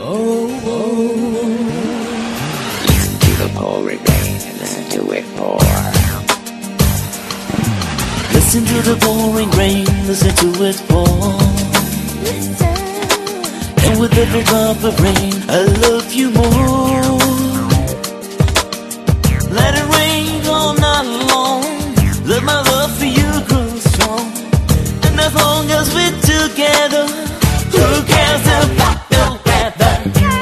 Listen to the pouring rain and listen to it pour. Listen to the pouring rain, listen to it pour. And with every drop of rain, I love you more. Let it rain all night long, let my love for you grow strong. And as long as we're together, who cares about the weather?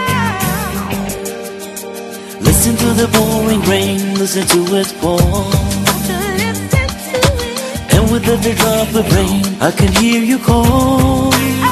Listen to the pouring rain, listen to it pour. And with every drop of rain, I can hear you call.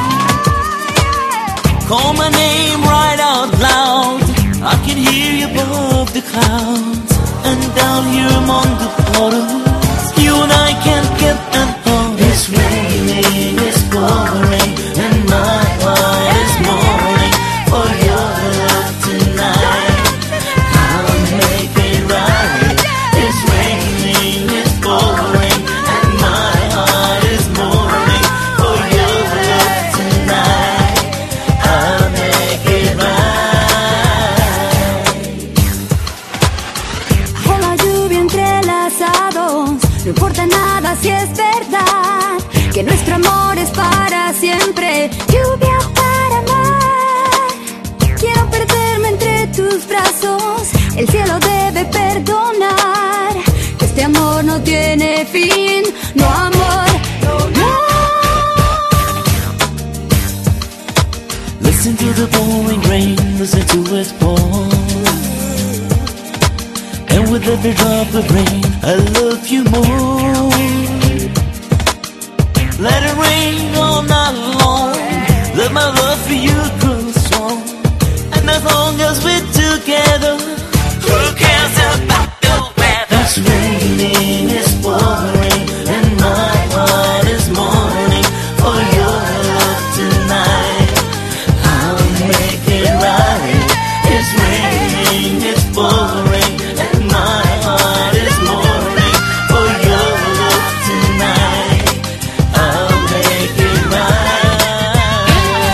Call my name right out loud, I can hear you above the clouds. And down here among the puddles, you and I can't get along. It's raining, it's pouring, and my heart is mourning for your love tonight. I'll make it right. It's raining, it's pouring, and my heart is mourning for your love tonight. I'll make it right. No importa nada si es verdad que nuestro amor es para siempre. Lluvia para amar. Quiero perderme entre tus brazos. El cielo debe perdonar que este amor no tiene fin. No amor, no. Listen to the pouring rain, listen to it pour. And with every drop of rain, I love you more. Let it rain all night long, let my love for you grow strong. And as long as we're together, who cares about the weather? It's raining, it's pouring, and my heart is mourning for your love tonight. I'll make it right. It's raining, it's pouring, and my heart is mourning for your love tonight. I'll make it right.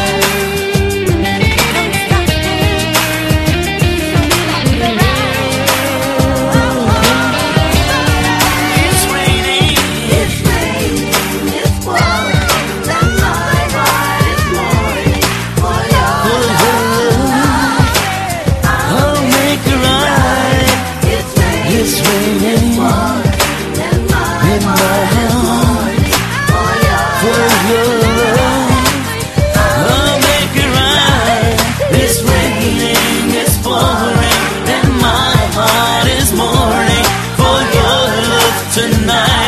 It's raining, it's pouring, and my heart is mourning for your love. I'll make it right. It's raining, and my heart for your love. I'll make it right. It's raining, it's pouring, and my heart is mourning for your love tonight.